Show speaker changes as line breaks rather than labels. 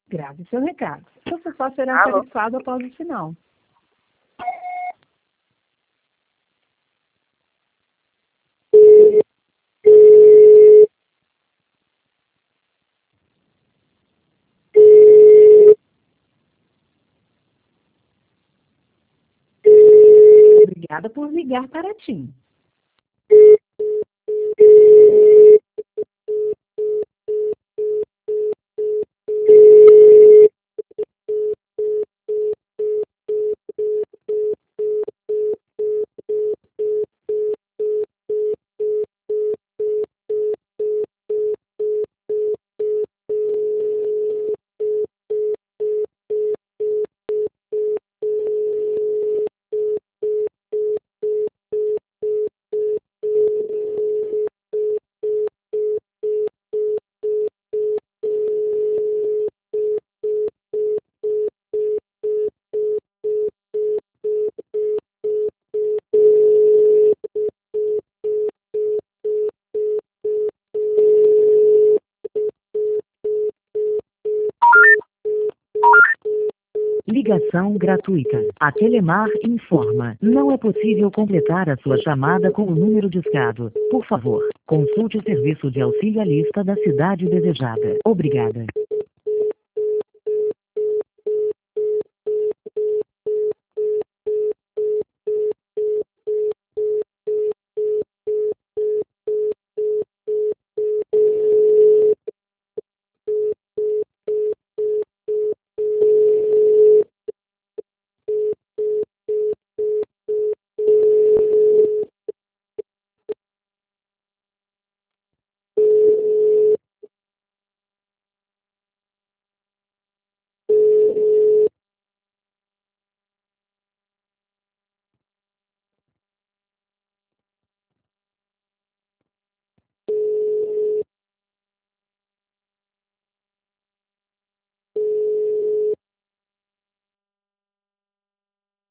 Grave seu recado. Seu sofá será
Alô?
tarifado após o sinal. Obrigada por ligar para a TIM. Ligação gratuita. A Telemar informa. Não é possível completar a sua chamada com o número discado. Por favor, consulte o serviço de auxiliarista da cidade desejada. Obrigada.